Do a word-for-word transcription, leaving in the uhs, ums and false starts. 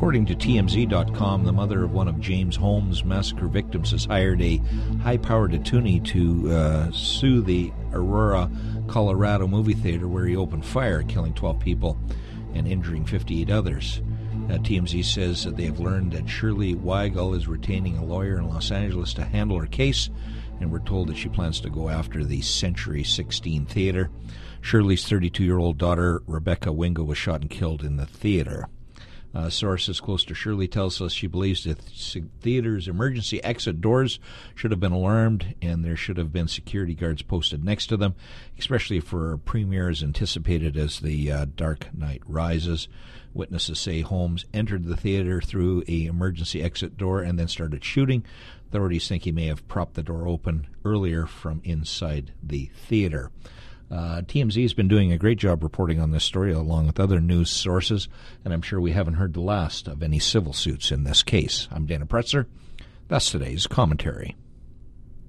According to T M Z dot com, the mother of one of James Holmes' massacre victims has hired a high-powered attorney to uh, sue the Aurora, Colorado movie theater where he opened fire, killing twelve people and injuring fifty-eight others. Uh, T M Z says that they have learned that Shirley Weigel is retaining a lawyer in Los Angeles to handle her case, and we're told that she plans to go after the Century sixteen theater. Shirley's thirty-two-year-old daughter, Rebecca Wingo, was shot and killed in the theater. Uh, sources close to Shirley tells us she believes the th- theater's emergency exit doors should have been alarmed and there should have been security guards posted next to them, especially for premieres anticipated as the uh, Dark Knight rises. Witnesses say Holmes entered the theater through a emergency exit door and then started shooting. Authorities think he may have propped the door open earlier from inside the theater. Uh, T M Z has been doing a great job reporting on this story along with other news sources, and I'm sure we haven't heard the last of any civil suits in this case. I'm Dana Pretzer. That's today's commentary.